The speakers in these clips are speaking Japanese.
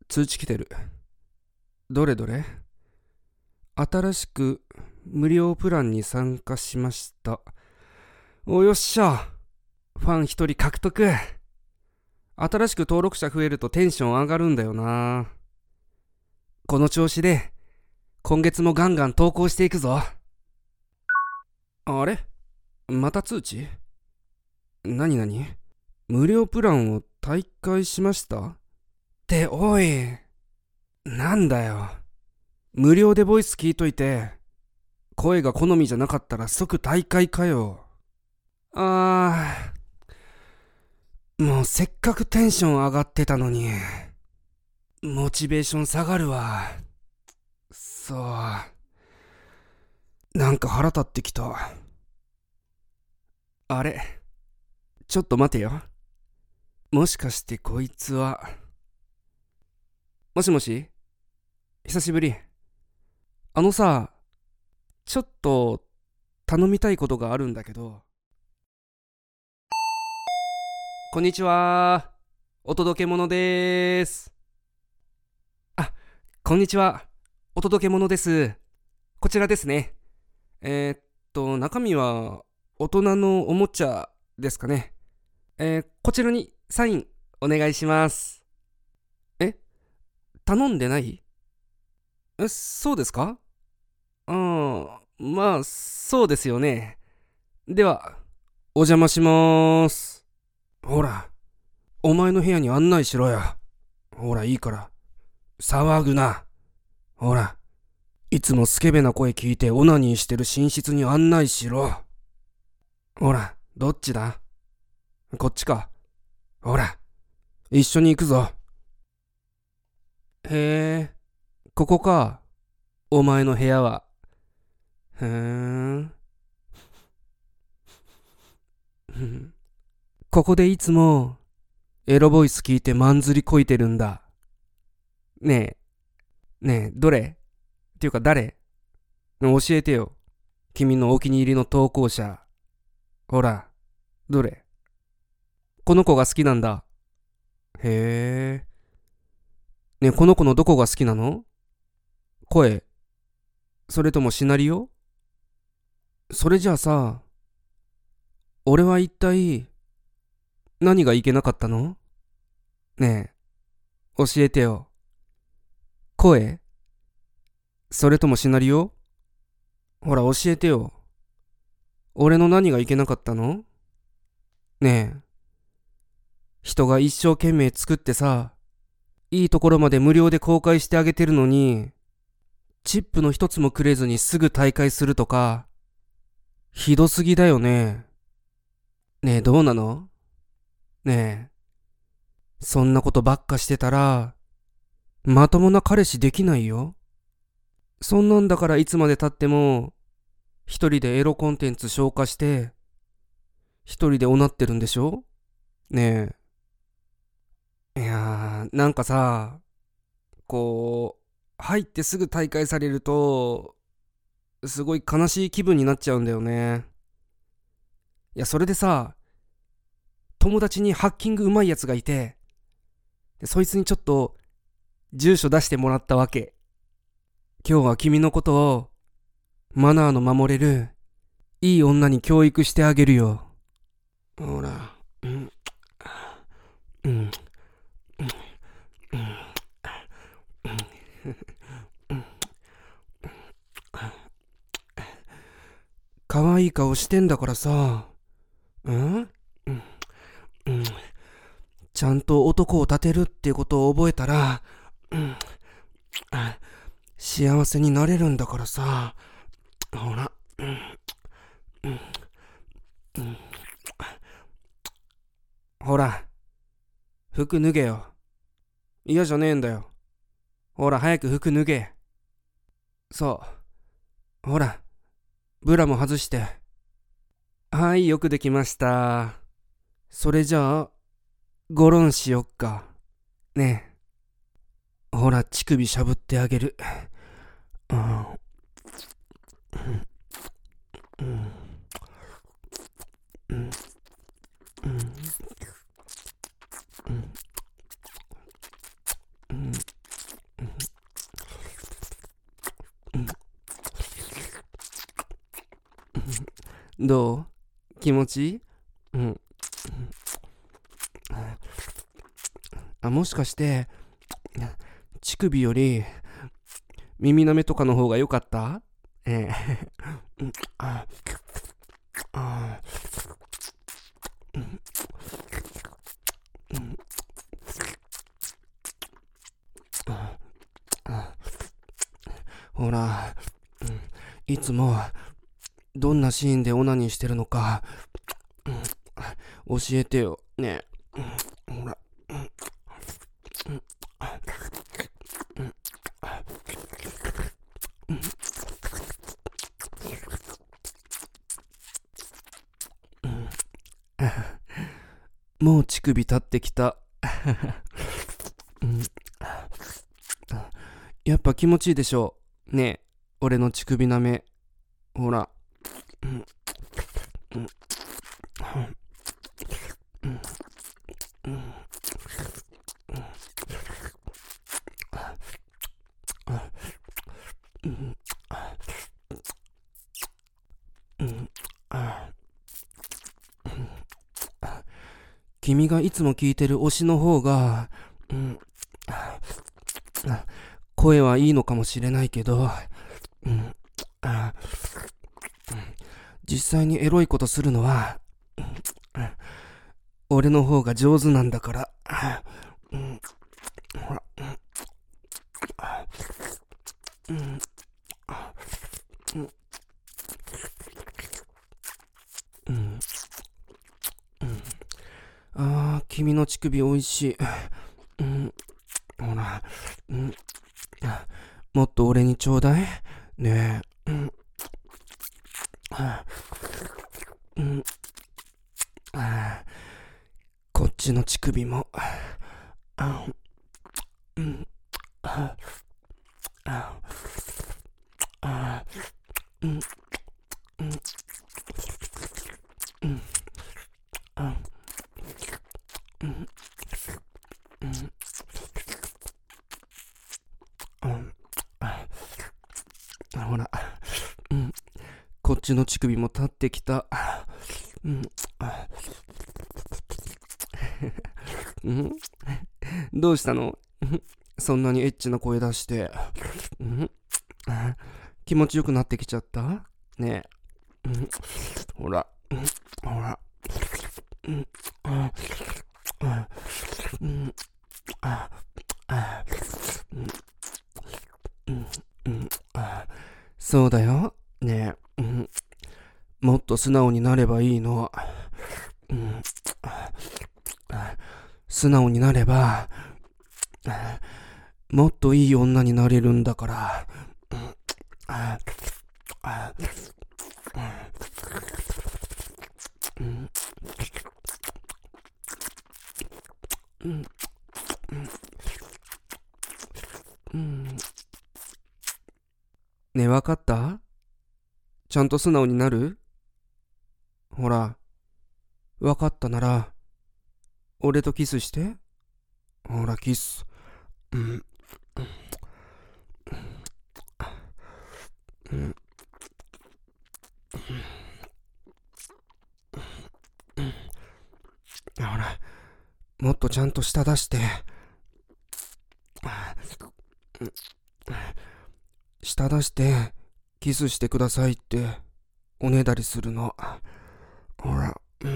通知来てる。どれどれ。新しく無料プランに参加しました。お、よっしゃ。ファン一人獲得。新しく登録者増えるとテンション上がるんだよな。この調子で今月もガンガン投稿していくぞ。あれ、また通知？なになに？無料プランを退会しましたって、おい、なんだよ。無料でボイス聞いといて声が好みじゃなかったら即退会かよ。もうせっかくテンション上がってたのにモチベーション下がるわ。そう、なんか腹立ってきた。あれ、ちょっと待てよ。もしかしてこいつは。もしもし、久しぶり。あのさ、ちょっと頼みたいことがあるんだけど。こんにちは。お届け物でーす。あ、こんにちは。お届け物です。こちらですね。中身は大人のおもちゃですかね。こちらにサインお願いします。え、頼んでない？そうですか？まあ、そうですよね。では、お邪魔しまーす。ほら、お前の部屋に案内しろよ。ほら、いいから。騒ぐな。ほら、いつもスケベな声聞いてオナニーしてる寝室に案内しろ。ほら、どっちだ？こっちか。ほら、一緒に行くぞ。へえ、ここか。お前の部屋は。へーん。ここでいつもエロボイス聞いてまんずりこいてるんだ。ねどれっていうか誰？教えてよ。君のお気に入りの投稿者。ほら、どれ？この子が好きなんだ。へえ。ねえ、この子のどこが好きなの？声？それともシナリオ？それじゃあさ、俺は一体何がいけなかったの？ねえ、教えてよ。声？それともシナリオ？ほら教えてよ。俺の何がいけなかったの？ねえ、人が一生懸命作ってさ、いいところまで無料で公開してあげてるのに、チップの一つもくれずにすぐ退会するとか、ひどすぎだよね。ねえ、どうなの？ねえ、そんなことばっかしてたら、まともな彼氏できないよ。そんなんだからいつまで経っても、一人でエロコンテンツ消化して、一人でおなってるんでしょ？ねえ。いやー、なんかさ、入ってすぐ退会されると、すごい悲しい気分になっちゃうんだよね。いや、それでさ、友達にハッキングうまいやつがいて、そいつにちょっと住所出してもらったわけ。今日は君のことをマナーの守れるいい女に教育してあげるよ。ほら、うん、うん、うん、うん、可愛い顔してんだからさ、うん、うん、うん、ちゃんと男を立てるってことを覚えたら、うん、幸せになれるんだからさ、ほら、うん、うん、うん、ほら、服脱げよ。嫌じゃねえんだよ。ほら、早く服脱げ。そう。ほら、ブラも外して。はい、よくできました。それじゃあ、ゴロンしよっか。ねえ。ほら、乳首しゃぶってあげる。うん。うん。うん。うん。うん。 どう？気持ちいい？うん。もしかして、乳首より耳なめとかの方が良かった？ええ。ああほら、いつもどんなシーンでオナニーしてるのか、教えてよ。ねえ。ほら。もう乳首立ってきた。やっぱ気持ちいいでしょ？ねえ、俺の乳首なめ。ほら。君がいつも聞いてる推しの方が、声はいいのかもしれないけど、実際にエロいことするのは、俺の方が上手なんだから。ほら。君の乳首おいしい。ほら、もっと俺にちょうだい。ねえ。こっちの乳首も。ほら、こっちの乳首も立ってきた。どうしたの？そんなにエッチな声出して。気持ちよくなってきちゃった？ねえ。ほら。ほら。そうだよ。ねえ。もっと素直になればいいの。素直になれば、もっといい女になれるんだから。ねえ、わかった？ちゃんと素直になる？ほら、わかったなら、俺とキスして。ほら、キス。ほら、もっとちゃんと舌出して。舌出して、キスしてくださいって、おねだりするの。ほら、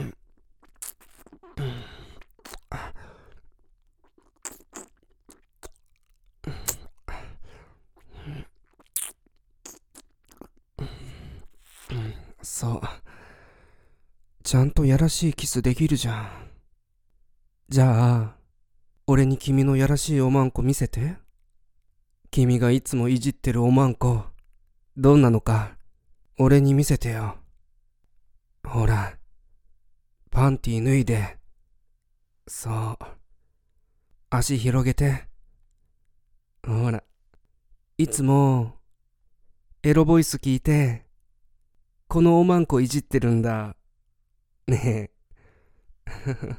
そう。ちゃんとやらしいキスできるじゃん。じゃあ、俺に君のやらしいおまんこ見せて。君がいつもいじってるおまんこ、どんなのか、俺に見せてよ。ほら、パンティ脱いで。そう。足広げて。ほら、いつも、エロボイス聞いて、このおまんこいじってるんだ。ねえ。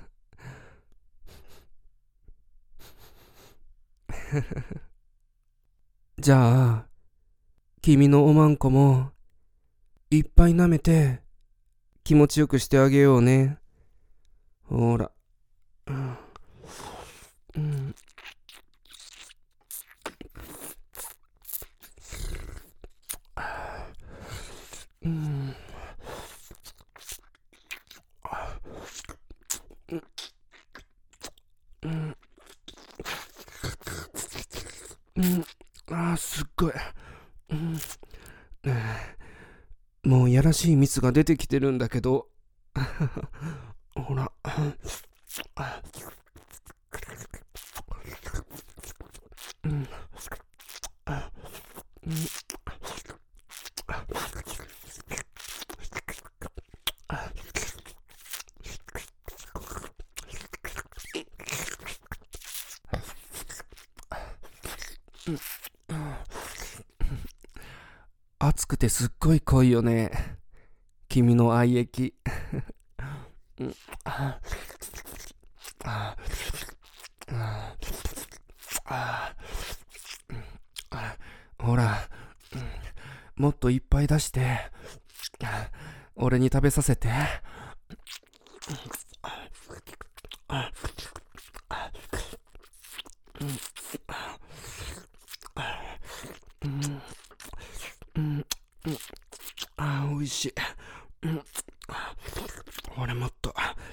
じゃあ、君のおまんこも、いっぱい舐めて、 気持ちよくしてあげようね。ほら。うん。うん。うん。うん。うん。すっごい。うん。もうやらしい蜜が出てきてるんだけど。ほら。うん。うん。熱くてすっごい濃いよね。君の愛液。うん。ほら、もっといっぱい出して、俺に食べさせて。おいしい。俺もっと。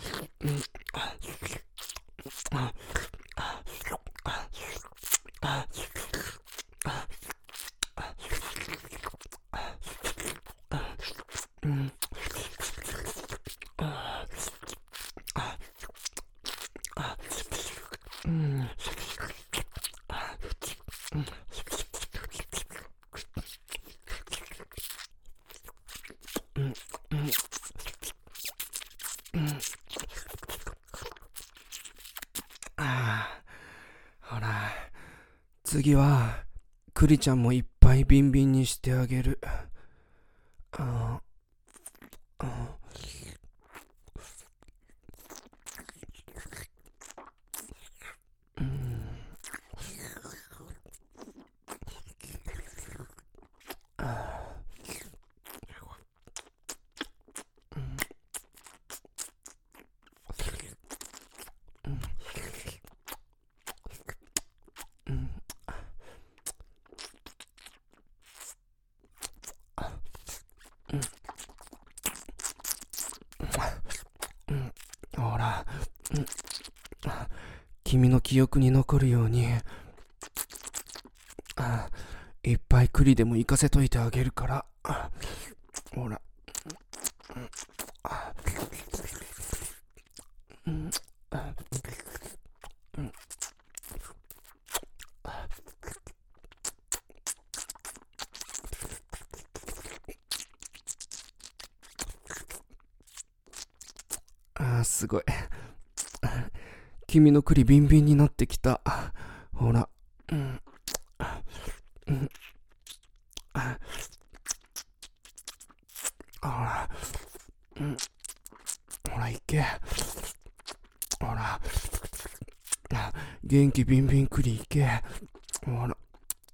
ほら、次は、クリちゃんもいっぱいビンビンにしてあげる。ああほら、君の記憶に残るように、いっぱい栗でも行かせといてあげるから。ほら。すごい。君の栗ビンビンになってきた。ほら。ほら。ほら、いけ。ほら。元気ビンビン栗いけ。ほら。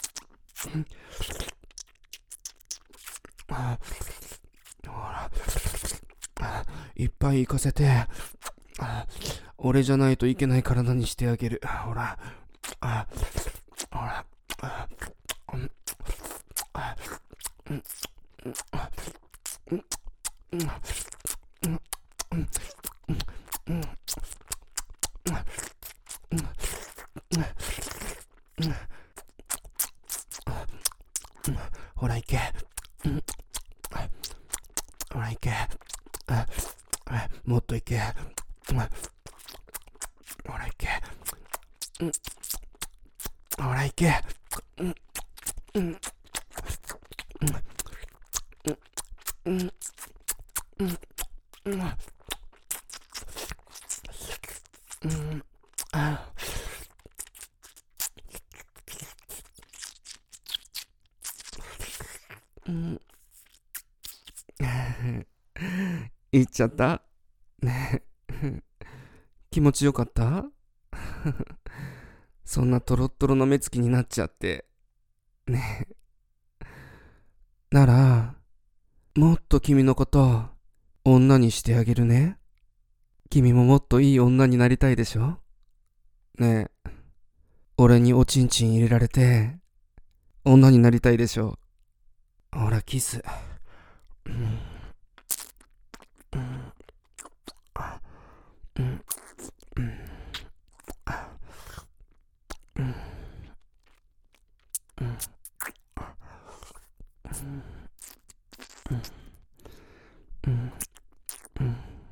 ほら。いっぱい行かせて。俺じゃないといけない体にしてあげる。ほら。ほら。ほら、いけ。ほら、いけ。もっといけ。ほら、いけ。ほら、いけ。言っちゃったね。気持ちよかった。そんなトロットロの目つきになっちゃってね。ならもっと君のこと女にしてあげるね。君ももっといい女になりたいでしょ？ねえ、俺におちんちん入れられて、女になりたいでしょ？ほら、キス。うんうんうんうんうんうんうん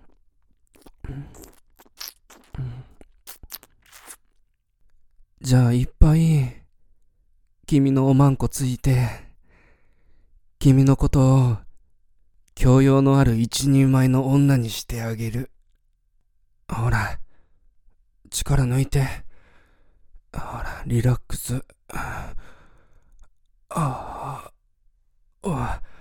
じゃあいっぱい君のおまんこついて、君のことを教養のある一人前の女にしてあげる。ほら、力抜いて。ほら、リラックス。ああ、ああ。